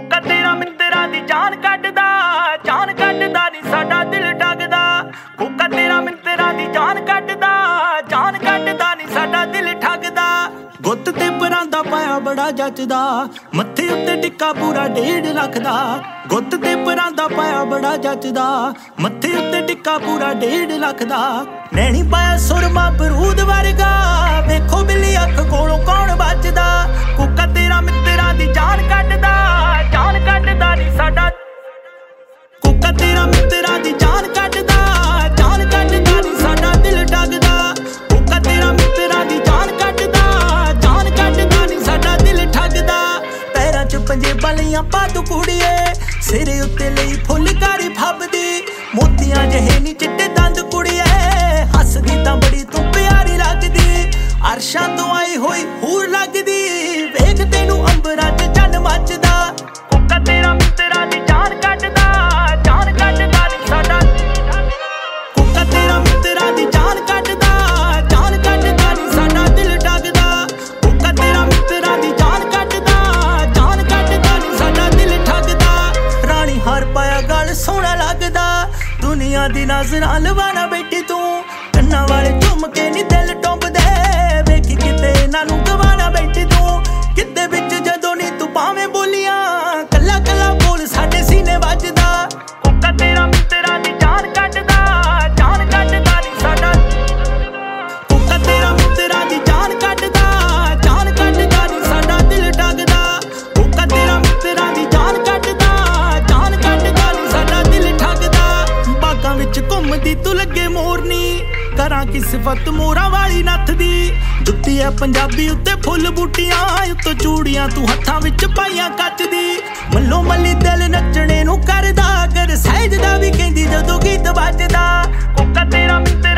ਕੋਕਾ ਤੇਰਾ ਮਿੱਤਰਾਂ ਦੀ ਜਾਨ ਕੱਢਦਾ ਨੀ ਸਾਡਾ ਦਿਲ ਡਗਦਾ। ਕੋਕਾ ਤੇਰਾ ਮਿੱਤਰਾਂ ਦੀ ਜਾਨ ਕੱਢਦਾ ਨੀ ਸਾਡਾ ਦਿਲ ਠੱਗਦਾ। ਗੁੱਤ ਤੇ ਪਰਾਂਦਾ ਪਾਇਆ ਬੜਾ ਜੱਚਦਾ, ਮੱਥੇ ਉੱਤੇ ਟਿੱਕਾ ਪੂਰਾ 1.5 ਲੱਖ ਦਾ। ਗੁੱਤ ਤੇ ਪਰਾਂਦਾ ਪਾਇਆ ਬੜਾ ਜੱਚਦਾ, ਮੱਥੇ ਉੱਤੇ ਟਿੱਕਾ ਪੂਰਾ 1.5 ਲੱਖ ਦਾ। ਨੈਣੀ ਪਾਇਆ ਸੁਰਮਾ ਬਰੂਦ ਵਰਗਾ, ਵੇਖੋ ਬਿੱਲੀ ਅੱਖ ਕੋਲੋਂ ਕੌਣ ਬਚਦਾ। ਕੋਕਾ ਤੇਰਾ ਮਿੱਤਰਾਂ ਦੀ ਜਾਨ ਕੱਢਦਾ ਨੀ ਸਾਡਾ। ਕੋਕਾ ਤੇਰਾ ਮਿੱਤਰਾਂ ਦੀ ਜਾਨ ਕੱਢਦਾ ਨੀ ਸਾਡਾ ਦਿਲ ਡਗਦਾ। ਕੋਕਾ ਤੇਰਾ ਮਿੱਤਰਾਂ ਦੀ ਜਾਨ ਕੱਢਦਾ ਨੀ ਸਾਡਾ ਦਿਲ ਠੱਗਦਾ। ਪੈਰਾਂ 'ਚ ਪੰਜੇਬਾਂ ਲਈਆਂ ਪਾ ਤੂੰ ਕੁੜੀਏ, ਸਿਰੇ ਉੱਤੇ ਲਈ ਫੁੱਲਕਾਰੀ ਫੱਬਦੀ। ਮੋਤੀਆਂ ਜਿਹੇ ਨੀ ਚਿੱਟੇ ਦੰਦ ਕੁੜੀਏ, ਹੱਸਦੀ ਤਾਂ ਬੜੀ ਤੂੰ ਪਿਆਰੀ ਲੱਗਦੀ। ਅਰਸ਼ਾਂ ਤੋਂ ਆਈ ਹੋਈ ਹੂਰ ਲੱਗਦੀ, ਵੇਖ ਤੈਨੂੰ ਅੰਬਰਾਂ 'ਚ ਚੰਨ ਮੱਚਦਾ। ਕੋਕਾ ਤੇਰਾ ਮਿੱਤਰਾਂ ਦੀ ਜਾਨ ਕੱਢਦਾ ਨੀ ਸਾਡਾ। ਕੋਕਾ ਤੇਰਾ ਮਿੱਤਰਾਂ ਦੀ ਜਾਨ ਕੱਢਦਾ ਨੀ ਸਾਡਾ ਦਿਲ ਡਗਦਾ। ਕੋਕਾ ਤੇਰਾ ਮਿੱਤਰਾਂ ਦੀ ਜਾਨ ਕੱਢਦਾ ਨੀ ਸਾਡਾ ਦਿਲ ਠੱਗਦਾ। ਰਾਣੀ ਹਾਰ ਪਾਇਆ ਗਲ ਸੋਹਣਾ ਲੱਗਦਾ, ਦੁਨੀਆ ਦੀ ਨਜ਼ਰਾਂ ਲਵਾਣਾ ਬੈਠੀ ਤੂੰ। ਕੰਨਾਂ ਵਾਲੇ ਝੁਮਕੇ ਨੀ ਦਿਲ ਟੁੰਬਦੇ, ਵੇਖੀ ਕਿਤੇ ਇਹਨਾਂ ਨੂੰ ਗਵਾਣਾ ਬੈਠੀ ਤੂੰ। ਕਿਤੇ ਵਿੱਚ ਜਦੋਂ ਨੀ ਤੂੰ ਭਾਵੇਂ ਬੋਲੀਆਂ, ਕੱਲਾ ਕੱਲਾ ਬੋਲ ਸਾਡੇ ਸੀਨੇ ਵੱਜਦਾ। ਕੋਕਾ ਤੇਰਾ ਮਿੱਤਰਾਂ ਦੀ ਜਾਨ ਕੱਢਦਾ ਨੀ ਸਾਡਾ। ਕੋਕਾ ਤੇਰਾ ਮਿੱਤਰਾਂ ਦੀ ਜਾਨ ਕੱਢਦਾ ਨੀ ਸਾਡਾ ਦਿਲ ਡਗਦਾ। ਕੋਕਾ ਤੇਰਾ ਮਿੱਤਰਾਂ ਦੀ ਜਾਨ ਕੱਢਦਾ ਨੀ ਸਾਡਾ ਦਿਲ ਠੱਗਦਾ। ਬਾਗਾਂ ਵਿੱਚ ਘੁੰਮਦੀ ਤੂੰ ਲੱਗੇ ਮੋਰਨੀ, ਕਰਾਂ ਕੀ ਸਿਫਤ ਮੋਰਾਂ ਵਾਲੀ ਨੱਥ ਦੀ। ਜੁੱਤੀ ਐ ਪੰਜਾਬੀ ਉੱਤੇ ਫੁੱਲ ਬੂਟੀਆਂ, ਉੱਤੋਂ ਚੂੜੀਆਂ ਤੂੰ ਹੱਥਾਂ ਵਿੱਚ ਪਾਈਆਂ ਕੱਚ ਦੀ। ਮੱਲੋ ਮੱਲੀ ਦਿਲ ਨੱਚਣੇ ਨੂੰ ਕਰਦਾ, ਕਰ ਸਹਿਜ ਦਾ ਵੀ ਕਹਿੰਦੀ ਜਦੋਂ ਗੀਤ ਵੱਜਦਾ। ਕੋਕਾ ਤੇਰਾ ਮਿੱਤਰ